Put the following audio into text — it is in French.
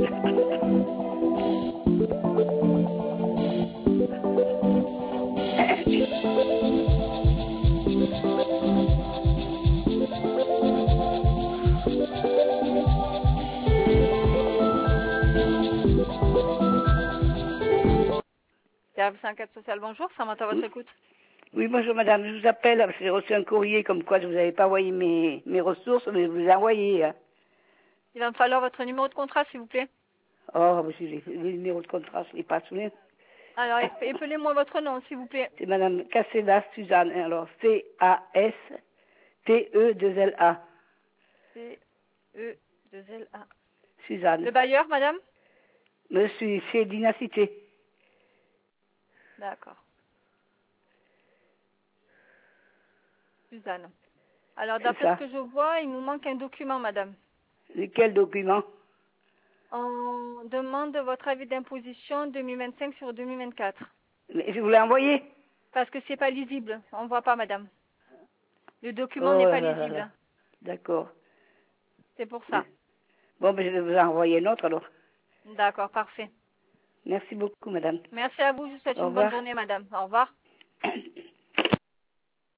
Service enquête sociale, bonjour, Samantha, votre écoute. Oui, bonjour madame, je vous appelle parce que j'ai reçu un courrier comme quoi je vous avais pas envoyé mes ressources, mais je vous ai envoyé. Hein. Il va me falloir votre numéro de contrat, s'il vous plaît. Oh, monsieur, les numéros de contrat, je ne l'ai pas souvenir. Alors, appelez-moi votre nom, s'il vous plaît. C'est madame Casella Suzanne, alors C-A-S-T-E-2-L-A. C-E-2-L-A. Suzanne. Le bailleur, madame? Monsieur, c'est Dinacité. D'accord. Suzanne. Alors, d'après ce que je vois, il nous manque un document, madame. Quel document? On demande votre avis d'imposition 2025 sur 2024. Mais je vous l'ai envoyé? Parce que c'est pas lisible. On ne voit pas, madame. Le document n'est pas lisible. D'accord. C'est pour ça. Bon, mais je vais vous en envoyer un autre alors. D'accord, parfait. Merci beaucoup, madame. Merci à vous. Je vous souhaite une bonne journée, madame. Au revoir.